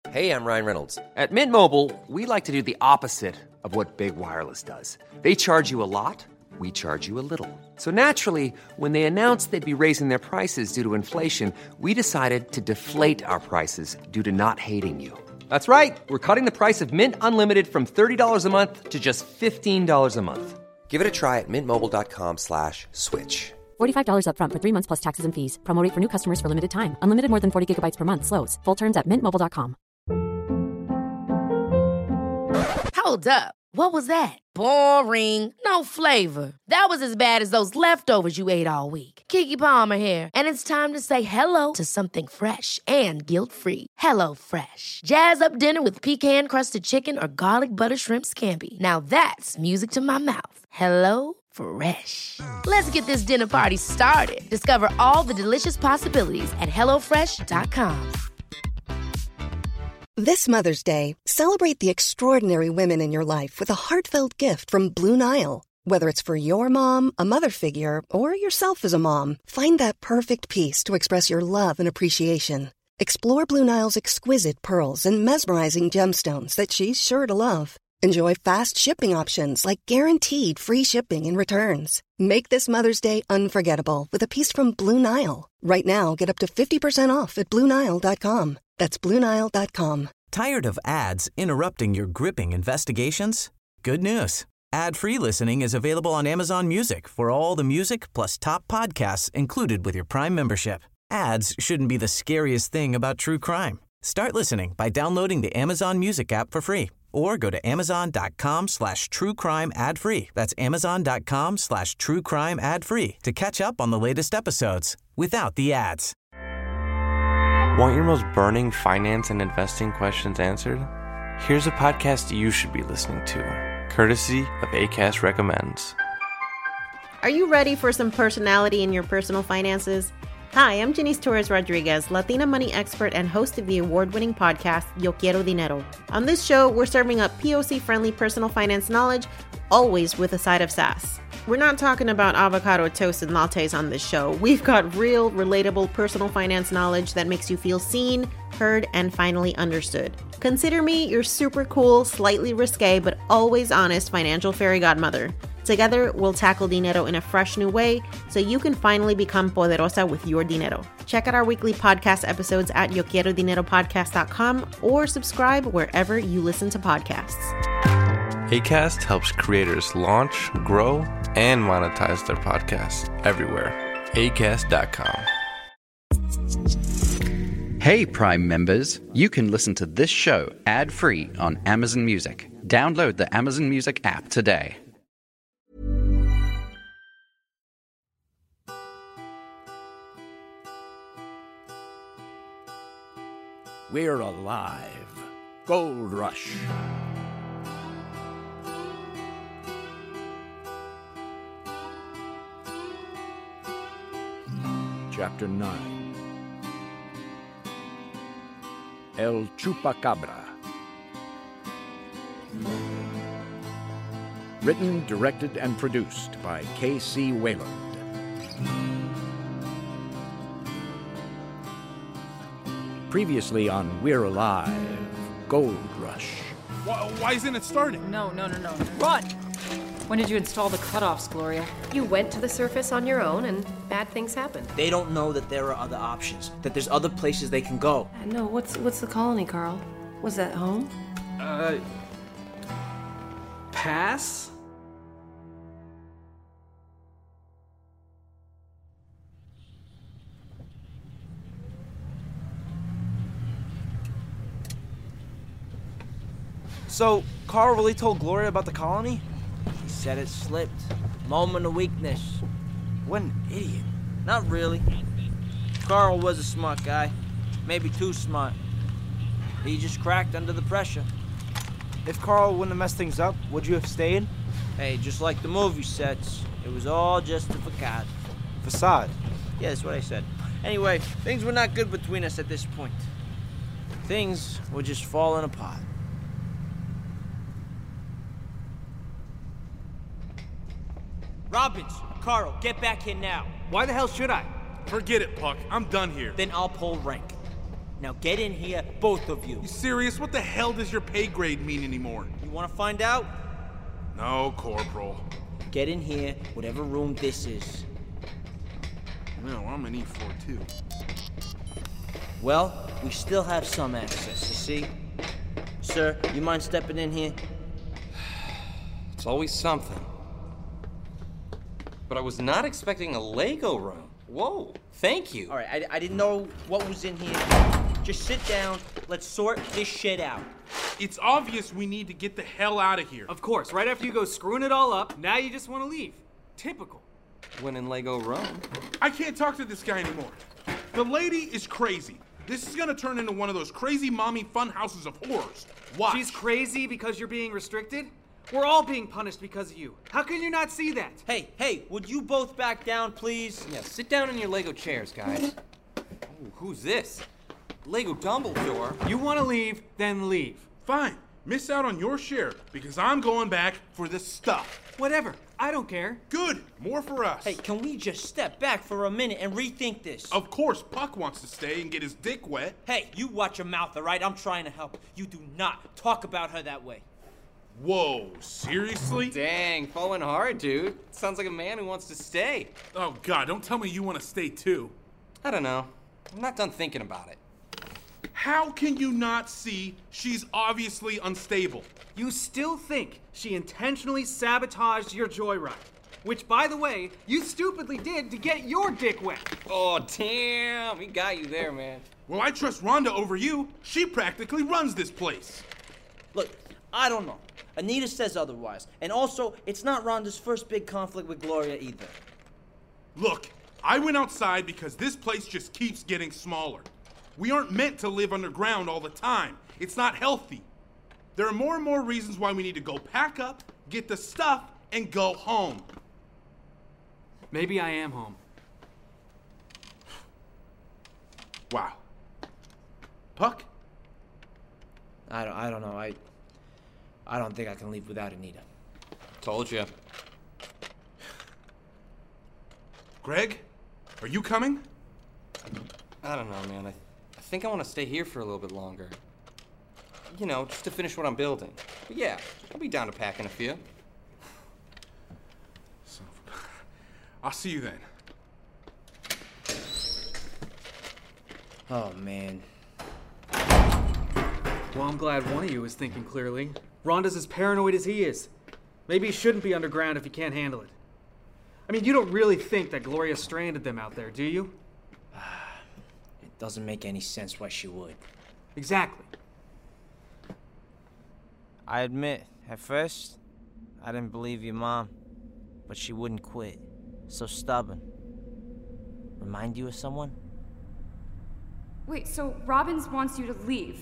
Hey, I'm Ryan Reynolds. At Mint Mobile, we like to do the opposite of what Big Wireless does. They charge you a lot, we charge you a little. So naturally, when they announced they'd be raising their prices due to inflation, we decided to deflate our prices due to not hating you. That's right. We're cutting the price of Mint Unlimited from $30 a month to just $15 a month. Give it a try at mintmobile.com/switch. $45 up front for 3 months plus taxes and fees. Promo rate for new customers for limited time. Unlimited more than 40 gigabytes per month. Slows full terms at mintmobile.com. Hold up. What was that? Boring. No flavor. That was as bad as those leftovers you ate all week. Keke Palmer here. And it's time to say hello to something fresh and guilt-free. Hello Fresh. Jazz up dinner with pecan-crusted chicken or garlic butter shrimp scampi. Now that's music to my mouth. Hello Fresh. Let's get this dinner party started. Discover all the delicious possibilities at hellofresh.com. This Mother's Day, celebrate the extraordinary women in your life with a heartfelt gift from Blue Nile. Whether it's for your mom, a mother figure, or yourself as a mom, find that perfect piece to express your love and appreciation. Explore Blue Nile's exquisite pearls and mesmerizing gemstones that she's sure to love. Enjoy fast shipping options like guaranteed free shipping and returns. Make this Mother's Day unforgettable with a piece from Blue Nile. Right now, get up to 50% off at BlueNile.com. That's BlueNile.com. Tired of ads interrupting your gripping investigations? Good news. Ad-free listening is available on Amazon Music for all the music plus top podcasts included with your Prime membership. Ads shouldn't be the scariest thing about true crime. Start listening by downloading the Amazon Music app for free or go to amazon.com/truecrime ad-free. That's amazon.com/truecrime ad-free to catch up on the latest episodes without the ads. Want your most burning finance and investing questions answered? Here's a podcast you should be listening to, courtesy of Acast Recommends. Are you ready for some personality in your personal finances? Hi, I'm Janice Torres Rodriguez, Latina money expert and host of the award-winning podcast, Yo Quiero Dinero. On this show, we're serving up POC-friendly personal finance knowledge, always with a side of sass. We're not talking about avocado toast and lattes on this show. We've got real, relatable personal finance knowledge that makes you feel seen, heard, and finally understood. Consider me your super cool, slightly risque, but always honest financial fairy godmother. Together, we'll tackle dinero in a fresh new way so you can finally become poderosa with your dinero. Check out our weekly podcast episodes at YoQuieroDineroPodcast.com or subscribe wherever you listen to podcasts. Acast helps creators launch, grow, and monetize their podcasts everywhere. Acast.com. Hey, Prime members, you can listen to this show ad-free on Amazon Music. Download the Amazon Music app today. We're alive. Gold Rush. Chapter 9. El Chupacabra. Written, directed, and produced by K.C. Wayland. Previously on We're Alive, Gold Rush. Why isn't it starting? No. Run! When did you install the cutoffs, Gloria? You went to the surface on your own, and bad things happened. They don't know that there are other options, that there's other places they can go. No, what's the colony, Carl? Was that home? Pass? So, Carl really told Gloria about the colony? He said it slipped. Moment of weakness. What an idiot. Not really. Carl was a smart guy. Maybe too smart. He just cracked under the pressure. If Carl wouldn't have messed things up, would you have stayed? Hey, just like the movie sets, it was all just a facade. Facade? Yeah, that's what I said. Anyway, things were not good between us at this point. Things were just falling apart. Robbins, Carl, get back here now. Why the hell should I? Forget it, Puck. I'm done here. Then I'll pull rank. Now get in here, both of you. You serious? What the hell does your pay grade mean anymore? You want to find out? No, Corporal. Get in here, whatever room this is. No, I'm an E4 too. Well, we still have some access, you see? Sir, you mind stepping in here? It's always something. But I was not expecting a Lego room. Whoa, thank you. All right, I didn't know what was in here. Just sit down. Let's sort this shit out. It's obvious we need to get the hell out of here. Of course, right after you go screwing it all up, now you just want to leave. Typical. When in Lego Rome. I can't talk to this guy anymore. The lady is crazy. This is gonna turn into one of those crazy mommy fun houses of horrors. Watch. She's crazy because you're being restricted? We're all being punished because of you. How can you not see that? Hey, would you both back down, please? Yeah, sit down in your Lego chairs, guys. Ooh, who's this? Lego Dumbledore. You want to leave, then leave. Fine. Miss out on your share, because I'm going back for this stuff. Whatever. I don't care. Good. More for us. Hey, can we just step back for a minute and rethink this? Of course, Puck wants to stay and get his dick wet. Hey, you watch your mouth, all right? I'm trying to help. You do not talk about her that way. Whoa, seriously? Dang, falling hard, dude. Sounds like a man who wants to stay. Oh, God, don't tell me you want to stay, too. I don't know. I'm not done thinking about it. How can you not see she's obviously unstable? You still think she intentionally sabotaged your joyride, which, by the way, you stupidly did to get your dick wet. Oh, damn. We got you there, man. Well, I trust Rhonda over you. She practically runs this place. Look, I don't know. Anita says otherwise. And also, it's not Rhonda's first big conflict with Gloria either. Look, I went outside because this place just keeps getting smaller. We aren't meant to live underground all the time. It's not healthy. There are more and more reasons why we need to go pack up, get the stuff, and go home. Maybe I am home. Wow. Puck? I don't know. I don't think I can leave without Anita. Told you. Greg? Are you coming? I don't know, man. I think I want to stay here for a little bit longer. You know, just to finish what I'm building. But yeah, I'll be down to pack in a few. I'll see you then. Oh, man. Well, I'm glad one of you is thinking clearly. Rhonda's as paranoid as he is. Maybe he shouldn't be underground if he can't handle it. I mean, you don't really think that Gloria stranded them out there, do you? It doesn't make any sense why she would. Exactly. I admit, at first, I didn't believe your mom, but she wouldn't quit. So stubborn. Remind you of someone? Wait, so Robbins wants you to leave?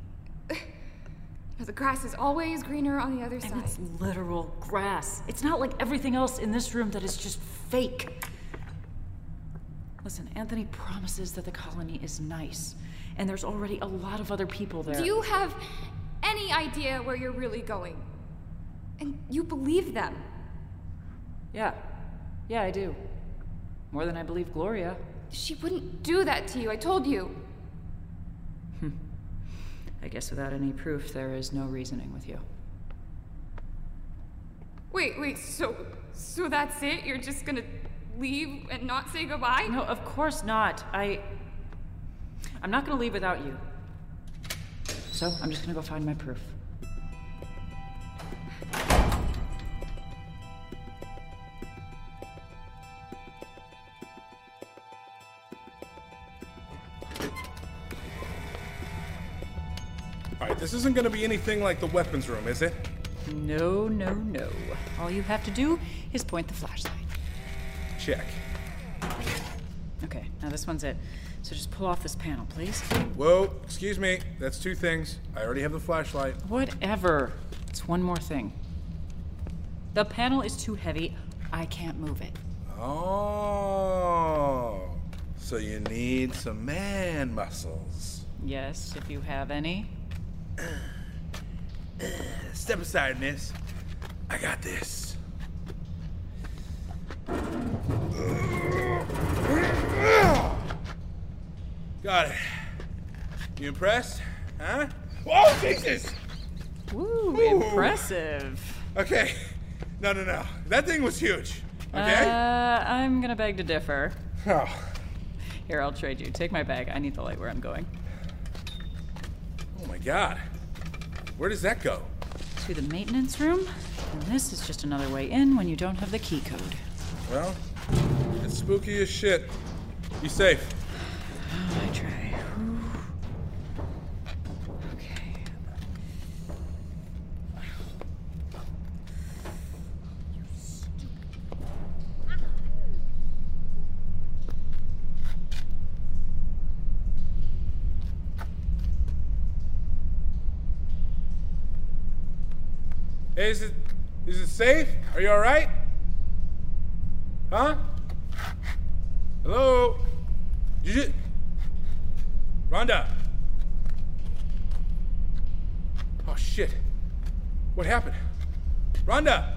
The grass is always greener on the other side. And it's literal grass. It's not like everything else in this room that is just fake. Listen, Anthony promises that the colony is nice, and there's already a lot of other people there. Do you have any idea where you're really going? And you believe them? Yeah, I do. More than I believe Gloria. She wouldn't do that to you, I told you. I guess without any proof, there is no reasoning with you. Wait, so that's it? You're just gonna leave and not say goodbye? No, of course not. I'm not gonna leave without you. So, I'm just gonna go find my proof. Alright, this isn't gonna be anything like the weapons room, is it? No. All you have to do is point the flashlight. Check. Okay, now this one's it. So just pull off this panel, please. Whoa, excuse me. That's two things. I already have the flashlight. Whatever. It's one more thing. The panel is too heavy. I can't move it. Oh, so you need some man muscles. Yes, if you have any. Step aside, miss. I got this. Got it. You impressed? Huh? Whoa, Jesus! Ooh, impressive. Okay. No. That thing was huge. Okay? I'm gonna beg to differ. Oh. Here, I'll trade you. Take my bag. I need the light where I'm going. Oh my God. Where does that go? To the maintenance room. And this is just another way in when you don't have the key code. Well, it's spooky as shit. Be safe. I try. Okay. Hey, is it safe? Are you all right? Huh? Hello? Rhonda? Oh, shit. What happened? Rhonda!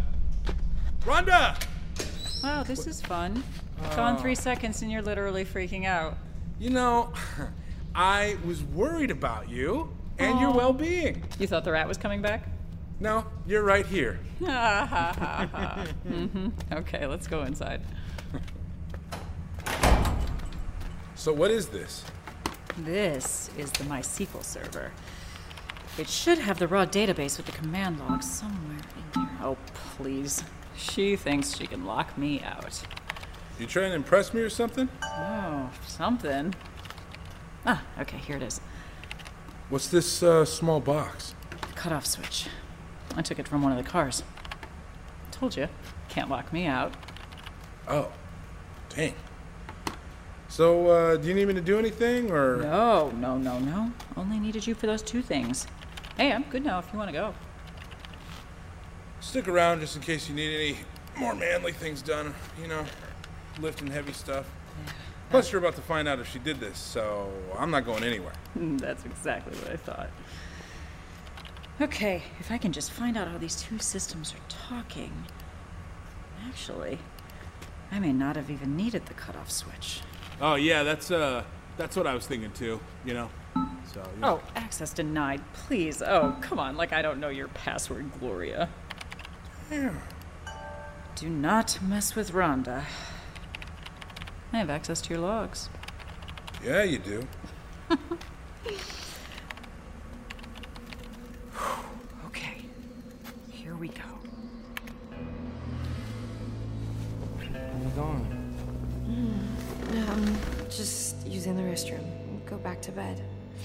Wow, this is fun. Gone 3 seconds and you're literally freaking out. You know, I was worried about you and your well-being. You thought the rat was coming back? No, you're right here. Ha ha ha ha. Okay, let's go inside. So what is this? This is the MySQL server. It should have the raw database with the command logs somewhere in here. Oh, please. She thinks she can lock me out. You trying to impress me or something? Oh, something. Ah, okay, here it is. What's this small box? Cutoff switch. I took it from one of the cars. Told you, can't lock me out. Oh, dang. So, do you need me to do anything, or? No. Only needed you for those 2 things. Hey, I'm good now if you want to go. Stick around just in case you need any more manly things done, you know, lifting heavy stuff. Plus, you're about to find out if she did this, so I'm not going anywhere. That's exactly what I thought. Okay, if I can just find out how these 2 systems are talking. Actually, I may not have even needed the cutoff switch. Oh, yeah, that's what I was thinking too, you know? So, yeah. Oh, access denied, please. Oh, come on, like I don't know your password, Gloria. Damn. Do not mess with Rhonda. I have access to your logs. Yeah, you do. Okay, here we go. Where are you going? I'm just using the restroom. Go back to bed.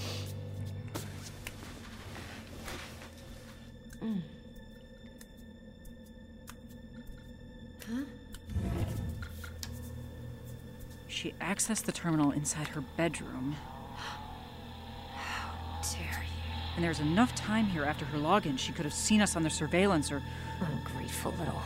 Huh? She accessed the terminal inside her bedroom. How dare you? And there's enough time here after her login, she could have seen us on the surveillance or... Ungrateful little...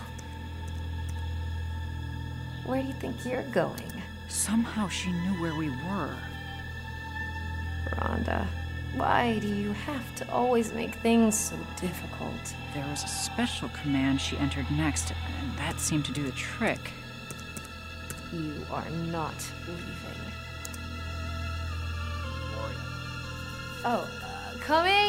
Where do you think you're going? Somehow she knew where we were. Rhonda, why do you have to always make things so difficult? There was a special command she entered next, and that seemed to do the trick. You are not leaving. Gloria. Oh, coming?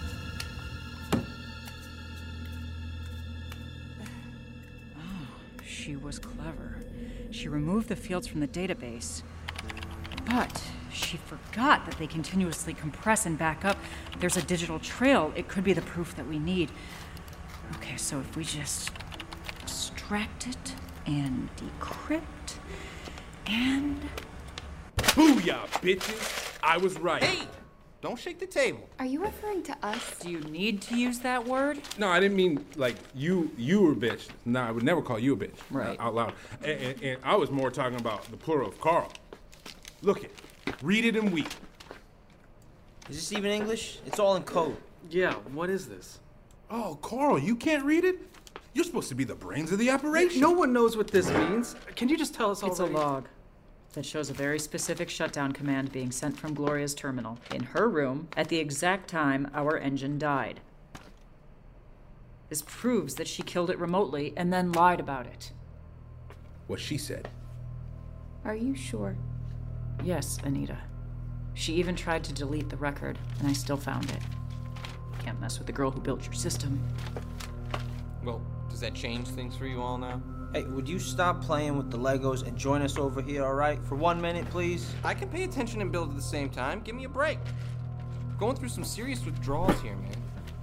She was clever. She removed the fields from the database. But she forgot that they continuously compress and back up. There's a digital trail. It could be the proof that we need. Okay, so if we just extract it and decrypt and... Booyah, bitches! I was right. Hey! Don't shake the table. Are you referring to us? Do you need to use that word? No, I didn't mean like you were a bitch. No, I would never call you a bitch. Right. Out loud. And I was more talking about the plural of Carl. Look it. Read it and weep. Is this even English? It's all in code. Yeah, what is this? Oh, Carl, you can't read it? You're supposed to be the brains of the operation. No one knows what this means. Can you just tell us It's already? a log that shows a very specific shutdown command being sent from Gloria's terminal in her room at the exact time our engine died. This proves that she killed it remotely and then lied about it. What she said. Are you sure? Yes, Anita. She even tried to delete the record, and I still found it. Can't mess with the girl who built your system. Well, does that change things for you all now? Hey, would you stop playing with the Legos and join us over here, all right? For 1 minute, please? I can pay attention and build at the same time. Give me a break. I'm going through some serious withdrawals here, man.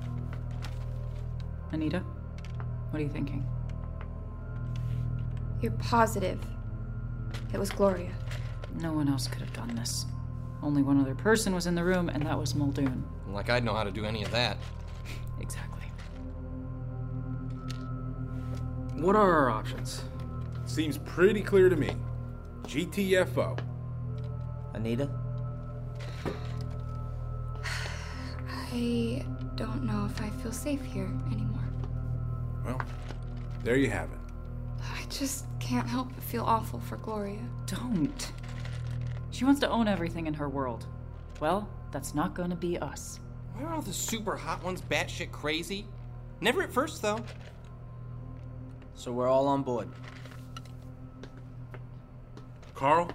Anita, what are you thinking? You're positive it was Gloria? No one else could have done this. Only one other person was in the room, and that was Muldoon. Like I'd know how to do any of that. Exactly. What are our options? Seems pretty clear to me. GTFO. Anita? I don't know if I feel safe here anymore. Well, there you have it. I just can't help but feel awful for Gloria. Don't. She wants to own everything in her world. Well, that's not gonna be us. Why are all the super hot ones batshit crazy? Never at first, though. So we're all on board. Carl?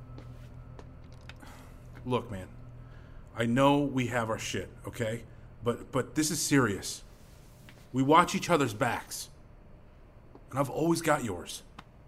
Look, man. I know we have our shit, okay? But this is serious. We watch each other's backs. And I've always got yours.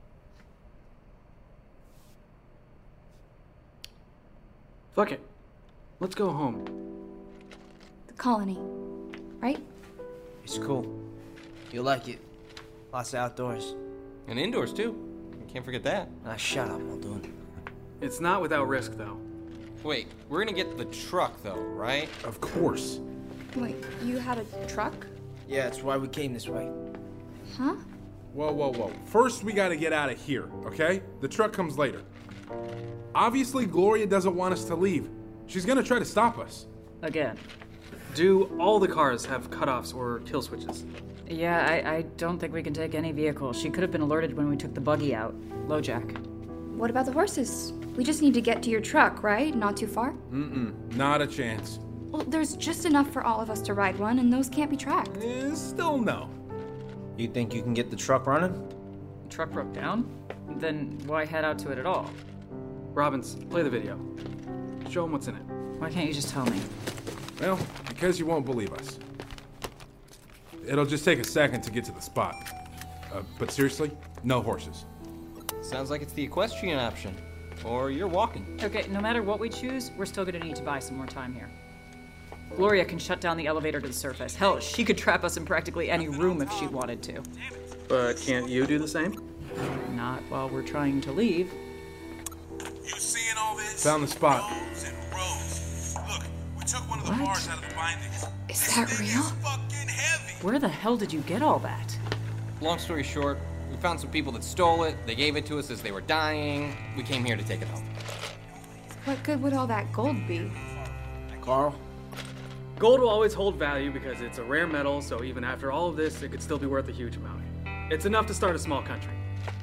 Fuck it. Let's go home. The colony, right? It's cool. You'll like it. Lots of outdoors. And indoors, too. Can't forget that. Ah, shut up, Muldoon. It's not without risk, though. Wait, we're gonna get the truck, though, right? Of course. Wait, you had a truck? Yeah, that's why we came this way. Huh? Whoa. First, we gotta get out of here, okay? The truck comes later. Obviously, Gloria doesn't want us to leave. She's gonna try to stop us. Again. Do all the cars have cutoffs or kill switches? Yeah, I don't think we can take any vehicle. She could have been alerted when we took the buggy out. LoJack. What about the horses? We just need to get to your truck, right? Not too far? Not a chance. Well, there's just enough for all of us to ride one, and those can't be tracked. Still no. You think you can get the truck running? The truck broke down? Then why head out to it at all? Robbins, play the video. Show them what's in it. Why can't you just tell me? Well, because you won't believe us. It'll just take a second to get to the spot. But seriously, no horses. Sounds like it's the equestrian option. Or you're walking. Okay, no matter what we choose, we're still gonna need to buy some more time here. Gloria can shut down the elevator to the surface. Hell, she could trap us in practically any room if she wanted to. But can't you do the same? Not while we're trying to leave. You seeing all this? Found the spot. Rows and rows. Look, we took one of the bars out of the bindings. Is that real? Fucking heavy. Where the hell did you get all that? Long story short, we found some people that stole it. They gave it to us as they were dying. We came here to take it home. What good would all that gold be? Carl? Gold will always hold value because it's a rare metal, so even after all of this, it could still be worth a huge amount. It's enough to start a small country.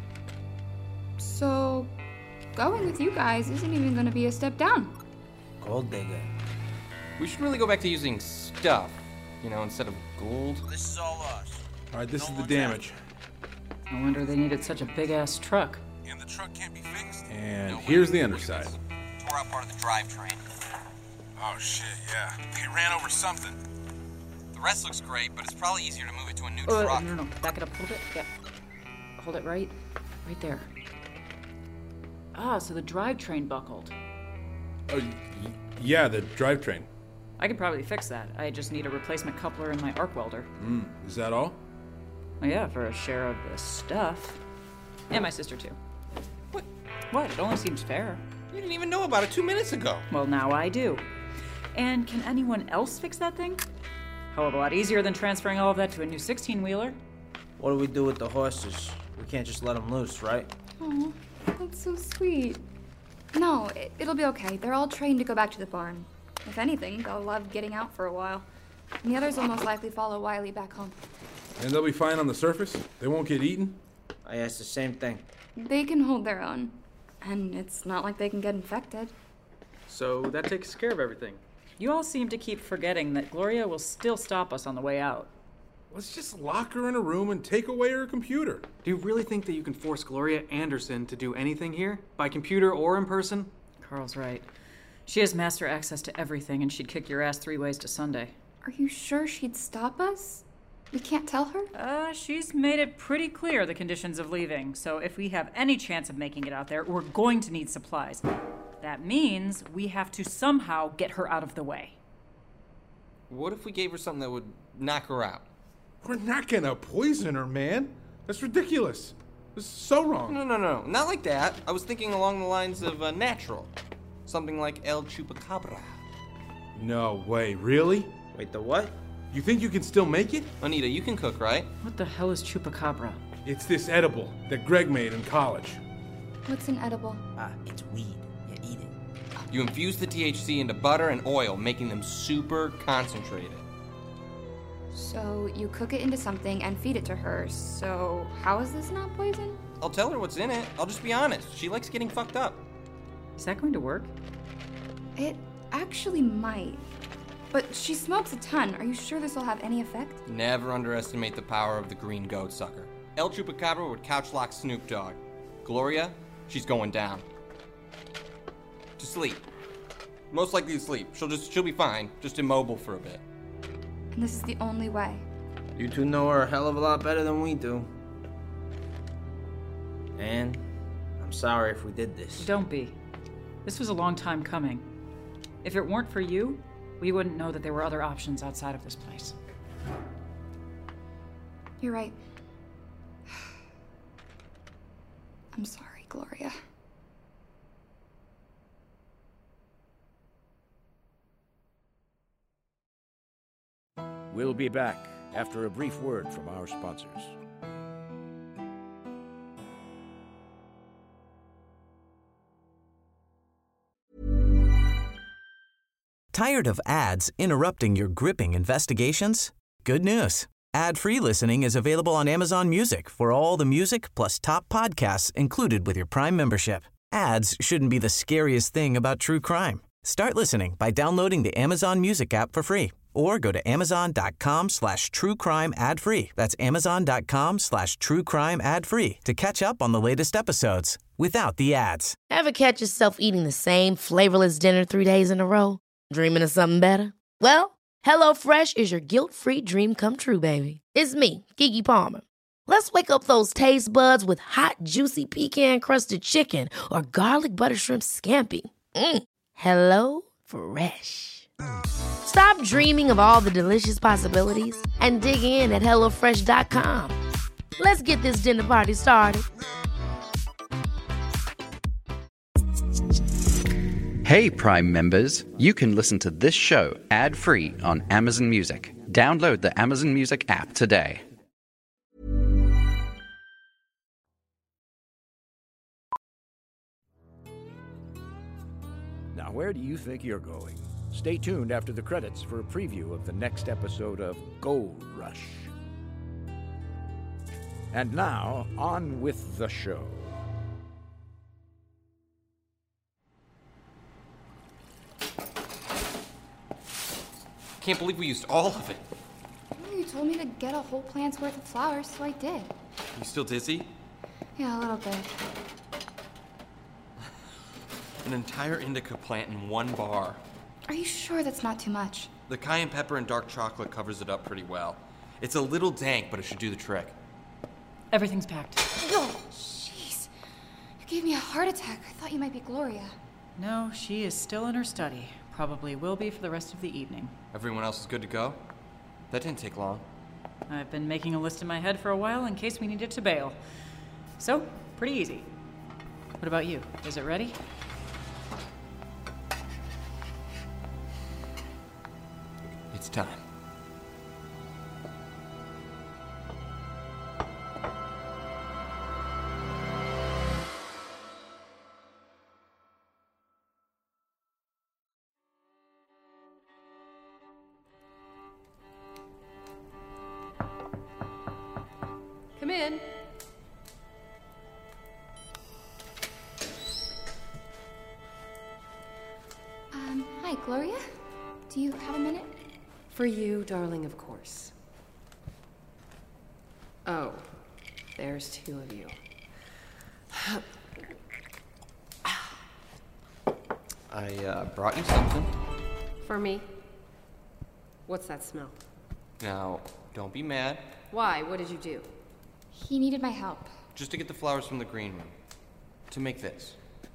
So, going with you guys isn't even going to be a step down. Gold digger. We should really go back to using stuff, instead of gold. This is all us. All right, this is the damage. No wonder they needed such a big-ass truck. And the truck can't be fixed. And here's the underside. Tore out part of the drivetrain. Oh, shit, yeah. They ran over something. The rest looks great, but it's probably easier to move it to a new Oh, truck. no. Back it up a little bit. Yeah. Hold it right there. Ah, so the drivetrain buckled. Oh, yeah, the drivetrain. I could probably fix that. I just need a replacement coupler and my arc welder. Is that all? Well, yeah, for a share of the stuff. And my sister, too. What? It only seems fair. You didn't even know about it 2 minutes ago. Well, now I do. And can anyone else fix that thing? Hell of a lot easier than transferring all of that to a new 16-wheeler. What do we do with the horses? We can't just let them loose, right? Oh, that's so sweet. No, it'll be okay. They're all trained to go back to the barn. If anything, they'll love getting out for a while. And the others will most likely follow Wiley back home. And they'll be fine on the surface? They won't get eaten? I asked the same thing. They can hold their own. And it's not like they can get infected. So that takes care of everything. You all seem to keep forgetting that Gloria will still stop us on the way out. Let's just lock her in a room and take away her computer. Do you really think that you can force Gloria Anderson to do anything here? By computer or in person? Carl's right. She has master access to everything, and she'd kick your ass 3 ways to Sunday. Are you sure she'd stop us? We can't tell her? She's made it pretty clear the conditions of leaving, so if we have any chance of making it out there, we're going to need supplies. That means we have to somehow get her out of the way. What if we gave her something that would knock her out? We're not gonna poison her, man. That's ridiculous. This is so wrong. No. Not like that. I was thinking along the lines of natural. Something like El Chupacabra. No way, really? Wait, the what? You think you can still make it? Anita, you can cook, right? What the hell is Chupacabra? It's this edible that Greg made in college. What's an edible? It's weed. Yeah, eat it. You infuse the THC into butter and oil, making them super concentrated. So you cook it into something and feed it to her. So how is this not poison? I'll tell her what's in it. I'll just be honest. She likes getting fucked up. Is that going to work? It actually might. But she smokes a ton. Are you sure this will have any effect? Never underestimate the power of the green goat sucker. El Chupacabra would couch lock Snoop Dogg. Gloria, she's going down. To sleep. Most likely to sleep. She'll be fine, just immobile for a bit. And this is the only way. You two know her a hell of a lot better than we do. And I'm sorry if we did this. Don't be. This was a long time coming. If it weren't for you, we wouldn't know that there were other options outside of this place. You're right. I'm sorry, Gloria. We'll be back after a brief word from our sponsors. Tired of ads interrupting your gripping investigations? Good news. Ad-free listening is available on Amazon Music for all the music plus top podcasts included with your Prime membership. Ads shouldn't be the scariest thing about true crime. Start listening by downloading the Amazon Music app for free or go to amazon.com/truecrime ad-free. That's amazon.com/truecrime ad-free to catch up on the latest episodes without the ads. Ever catch yourself eating the same flavorless dinner 3 days in a row? Dreaming of something better? Well, HelloFresh is your guilt-free dream come true, baby. It's me, Keke Palmer. Let's wake up those taste buds with hot, juicy pecan-crusted chicken or garlic butter shrimp scampi. Hello Fresh. Stop dreaming of all the delicious possibilities and dig in at HelloFresh.com. Let's get this dinner party started. Hey, Prime members, you can listen to this show ad-free on Amazon Music. Download the Amazon Music app today. Now, where do you think you're going? Stay tuned after the credits for a preview of the next episode of Gold Rush. And now, on with the show. Can't believe we used all of it. Well, you told me to get a whole plant's worth of flowers, so I did. You still dizzy? Yeah, a little bit. An entire indica plant in one bar. Are you sure that's not too much? The cayenne pepper and dark chocolate covers it up pretty well. It's a little dank, but it should do the trick. Everything's packed. Oh, jeez. You gave me a heart attack. I thought you might be Gloria. No, she is still in her study. Probably will be for the rest of the evening. Everyone else is good to go? That didn't take long. I've been making a list in my head for a while in case we needed to bail. So, pretty easy. What about you? Is it ready? It's time. Come in. Hi, Gloria. Do you have a minute? For you, darling, of course. Oh, there's two of you. I brought you something. For me? What's that smell? Now, don't be mad. Why? What did you do? He needed my help. Just to get the flowers from the green room. To make this.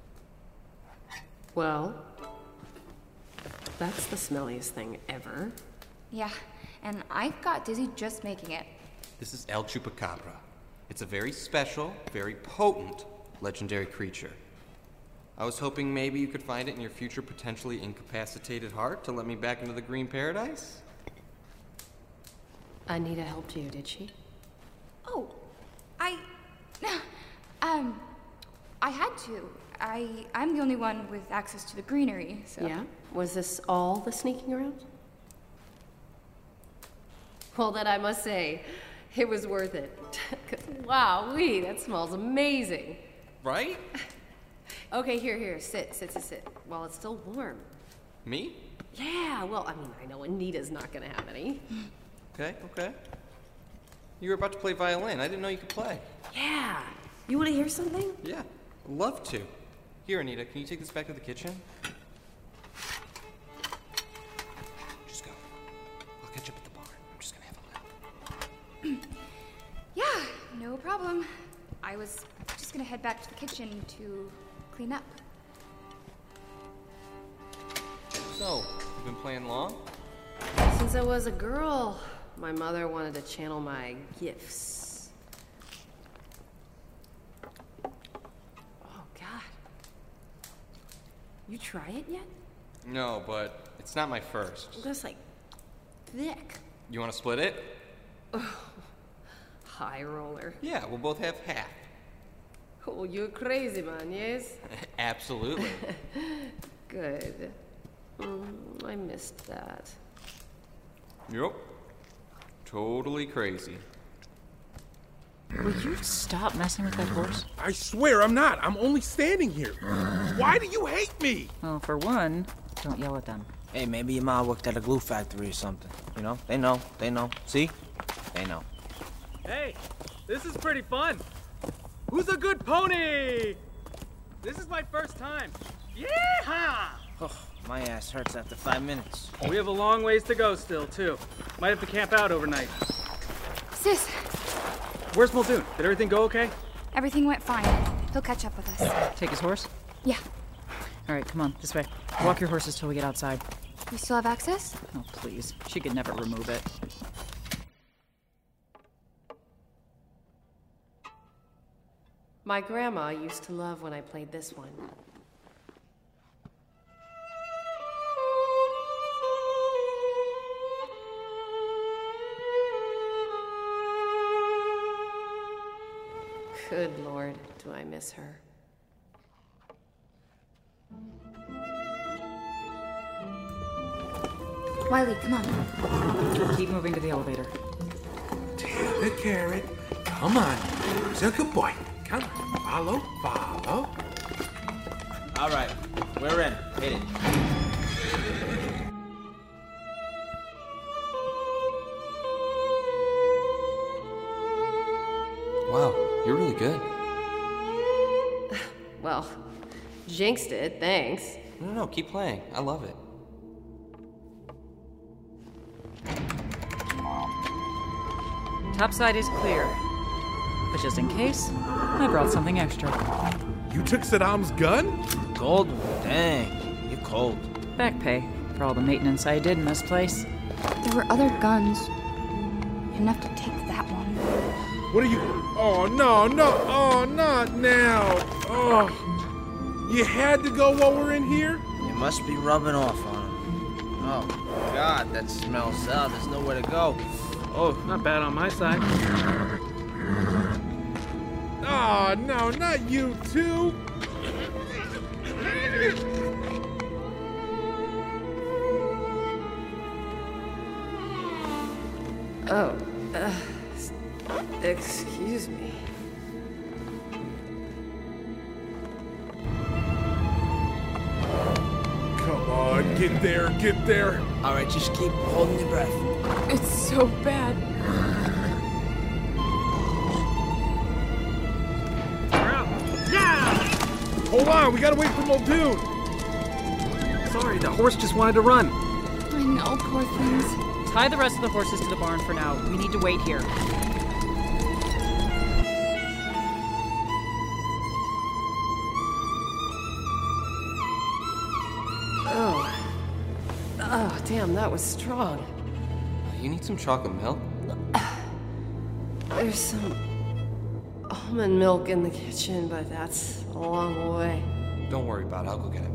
Well, that's the smelliest thing ever. Yeah, and I got dizzy just making it. This is El Chupacabra. It's a very special, very potent legendary creature. I was hoping maybe you could find it in your future potentially incapacitated heart to let me back into the green paradise? Anita helped you, did she? Oh, I had to. I'm the only one with access to the greenery, so... Yeah? Was this all the sneaking around? Well, then I must say, it was worth it. Wow-wee, that smells amazing. Right? Okay, here, sit. While it's still warm. Me? Yeah, well, I mean, I know Anita's not gonna have any. Okay. You were about to play violin. I didn't know you could play. Yeah. You wanna hear something? Yeah, I'd love to. Here, Anita, can you take this back to the kitchen? Just go. I'll catch up at the barn. I'm just gonna have a look. Yeah, no problem. I was just gonna head back to the kitchen to clean up. So, you've been playing long? Since I was a girl, my mother wanted to channel my gifts. Oh, God. You try it yet? No, but it's not my first. That's like thick. You want to split it? High roller. Yeah, we'll both have half. Oh, you're crazy, man, yes? Absolutely. Good. I missed that. Yep. Totally crazy. Will you stop messing with that horse? I swear I'm not. I'm only standing here. Why do you hate me? Well, for one, don't yell at them. Hey, maybe your mom worked at a glue factory or something. You know? They know. See? They know. Hey, this is pretty fun. Who's a good pony? This is my first time. Yeehaw! Oh, my ass hurts after 5 minutes. We have a long ways to go still, too. Might have to camp out overnight. Sis! Where's Muldoon? Did everything go okay? Everything went fine. He'll catch up with us. Take his horse? Yeah. All right, come on, this way. Walk your horses till we get outside. We still have access? Oh, please. She could never remove it. My grandma used to love when I played this one. Good Lord, do I miss her. Wiley, come on. Keep moving to the elevator. Take the carrot. Come on. He's a good boy. Come on. Follow. All right, we're in. Hit it. Wow, you're really good. Well, jinxed it, thanks. No, keep playing. I love it. Topside is clear. But just in case, I brought something extra. You took Saddam's gun? Gold one, dang. You're cold. Back pay for all the maintenance I did in this place. There were other guns. You didn't have to take that one. What are you... Oh, no. Oh, not now. Oh. You had to go while we're in here? It must be rubbing off on him. Oh, God, that smells out. There's nowhere to go. Oh, not bad on my side. Oh, no, not you too. Oh, excuse me. Come on, get there. All right, just keep holding your breath. It's so bad. Hold on, we gotta wait for Muldoon. sorry, the horse just wanted to run. I know, poor things. Tie the rest of the horses to the barn for now. We need to wait here. Oh, damn, that was strong. You need some chocolate milk? There's some almond milk in the kitchen, but that's a long way. Don't worry about it. I'll go get it.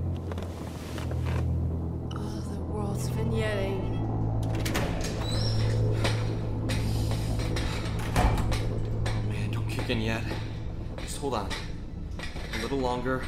Oh, the world's vignetting. Man, don't kick in yet. Just hold on. A little longer.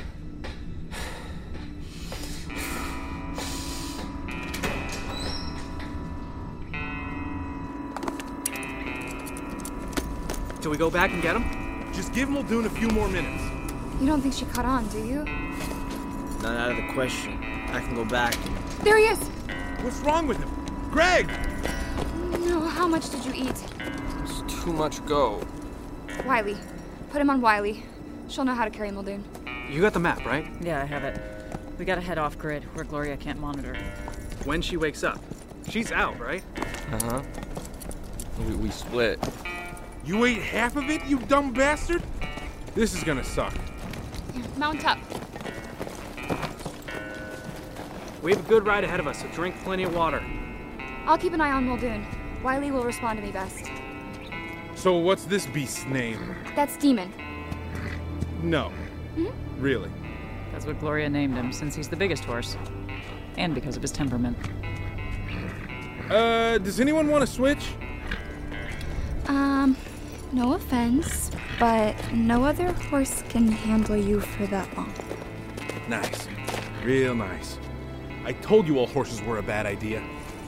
Do we go back and get him? Just give Muldoon a few more minutes. You don't think she caught on, do you? Not out of the question. I can go back. There he is! What's wrong with him? Greg! No, how much did you eat? There's too much go. Wiley. Put him on Wiley. She'll know how to carry Muldoon. You got the map, right? Yeah, I have it. We gotta head off grid, where Gloria can't monitor. When she wakes up. She's out, right? Uh-huh. We split. You ate half of it, you dumb bastard? This is gonna suck. Mount up. We have a good ride ahead of us, so drink plenty of water. I'll keep an eye on Muldoon. Wiley will respond to me best. So what's this beast's name? That's Demon. No. Really? That's what Gloria named him, since he's the biggest horse. And because of his temperament. Does anyone want to switch? No offense, but no other horse can handle you for that long. Nice. Real nice. I told you all horses were a bad idea.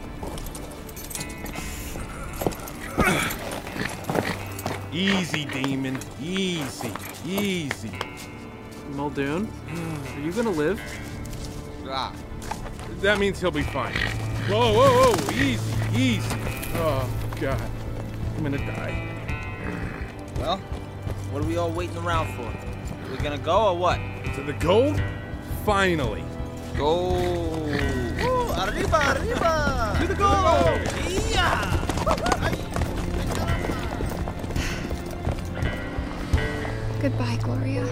Easy, Demon. Easy. Easy. Muldoon, are you gonna live? Ah. That means he'll be fine. Whoa, whoa, whoa. Easy, easy. Oh, God. I'm gonna die. Well, what are we all waiting around for? We gonna go or what? To the gold? Finally. Go. Woo, arriba, arriba! To the gold! Yeah! Goodbye, Gloria.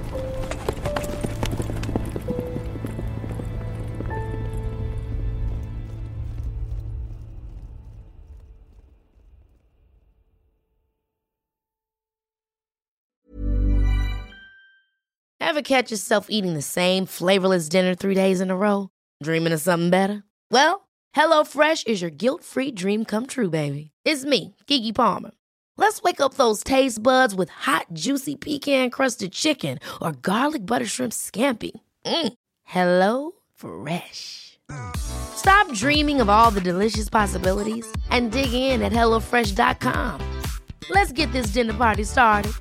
Ever catch yourself eating the same flavorless dinner 3 days in a row? Dreaming of something better? Well, HelloFresh is your guilt-free dream come true, baby. It's me, Keke Palmer. Let's wake up those taste buds with hot, juicy pecan-crusted chicken or garlic butter shrimp scampi. Hello Fresh. Stop dreaming of all the delicious possibilities and dig in at HelloFresh.com. Let's get this dinner party started.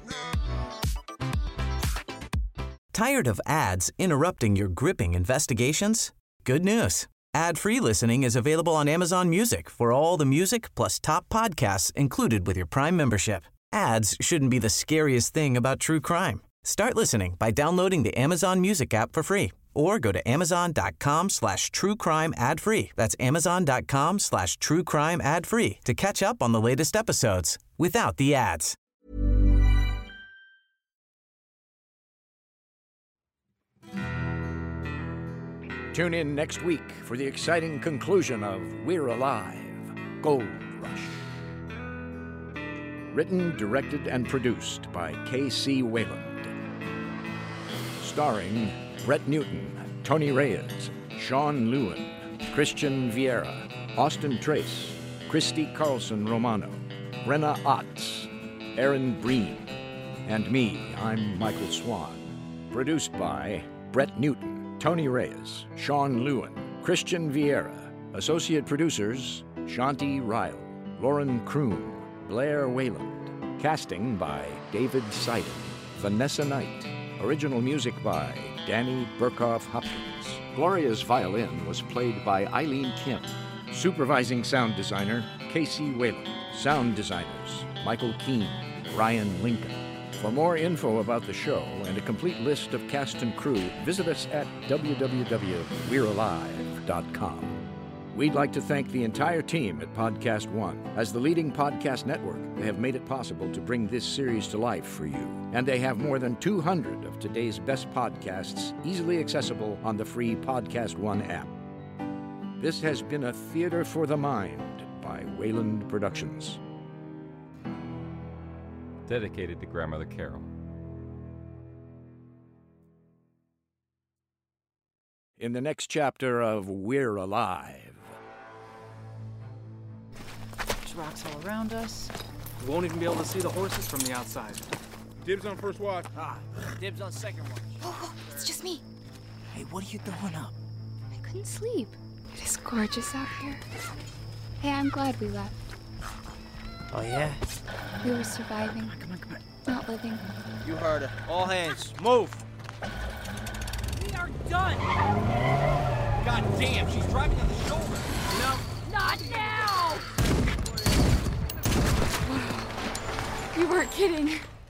Tired of ads interrupting your gripping investigations? Good news. Ad-free listening is available on Amazon Music for all the music plus top podcasts included with your Prime membership. Ads shouldn't be the scariest thing about true crime. Start listening by downloading the Amazon Music app for free or go to amazon.com/truecrime ad-free. That's amazon.com/truecrime ad-free to catch up on the latest episodes without the ads. Tune in next week for the exciting conclusion of We're Alive, Gold Rush. Written, directed, and produced by K.C. Wayland. Starring Brett Newton, Tony Reyes, Sean Lewin, Christian Vieira, Austin Trace, Christy Carlson Romano, Brenna Otts, Aaron Breen, and me, I'm Michael Swan. Produced by Brett Newton, Tony Reyes, Sean Lewin, Christian Vieira. Associate producers, Shanti Ryle, Lauren Kroon, Blair Wayland. Casting by David Seiden, Vanessa Knight. Original music by Danny Burkhoff Hopkins. Gloria's violin was played by Eileen Kim. Supervising sound designer, Casey Whalen. Sound designers, Michael Keane, Ryan Lincoln. For more info about the show and a complete list of cast and crew, visit us at www.we'realive.com. We'd like to thank the entire team at Podcast One. As the leading podcast network, they have made it possible to bring this series to life for you. And they have more than 200 of today's best podcasts easily accessible on the free Podcast One app. This has been a Theater for the Mind by Wayland Productions. Dedicated to Grandmother Carol. In the next chapter of We're Alive. There's rocks all around us. We won't even be able to see the horses from the outside. Dibs on first watch. Dibs on second watch. Oh, it's just me. Hey, what are you doing up? I couldn't sleep. It is gorgeous out here. Hey, I'm glad we left. Oh, yeah? We were surviving. Come on. Not living. You heard her. All hands, move. We are done. God damn, she's driving on the shoulder. No. Not now! You weren't kidding.